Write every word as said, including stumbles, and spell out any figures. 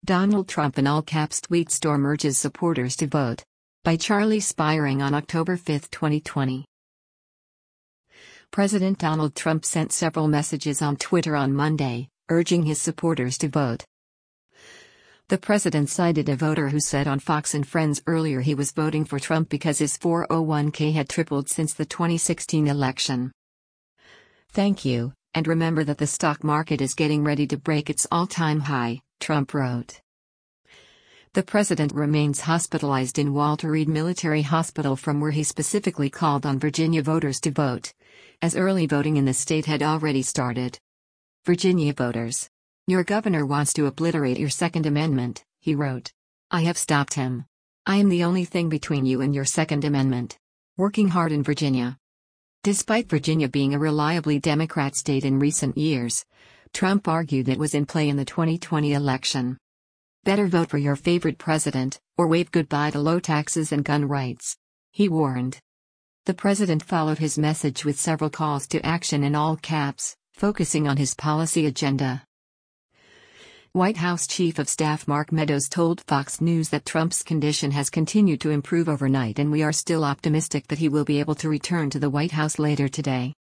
Donald Trump in all caps tweet storm urges supporters to vote. By Charlie Spiring on October fifth, twenty twenty. President Donald Trump sent several messages on Twitter on Monday, urging his supporters to vote. The president cited a voter who said on Fox and Friends earlier he was voting for Trump because his four oh one k had tripled since the twenty sixteen election. "Thank you, and remember that the stock market is getting ready to break its all-time high," Trump wrote. The president remains hospitalized in Walter Reed Military Hospital, from where he specifically called on Virginia voters to vote, as early voting in the state had already started. "Virginia voters. Your governor wants to obliterate your Second Amendment," he wrote. "I have stopped him. I am the only thing between you and your Second Amendment. Working hard in Virginia." Despite Virginia being a reliably Democrat state in recent years, Trump argued it was in play in the twenty twenty election. "Better vote for your favorite president, or wave goodbye to low taxes and gun rights," he warned. The president followed his message with several calls to action in all caps, focusing on his policy agenda. White House Chief of Staff Mark Meadows told Fox News that Trump's condition has continued to improve overnight, and we are still optimistic that he will be able to return to the White House later today.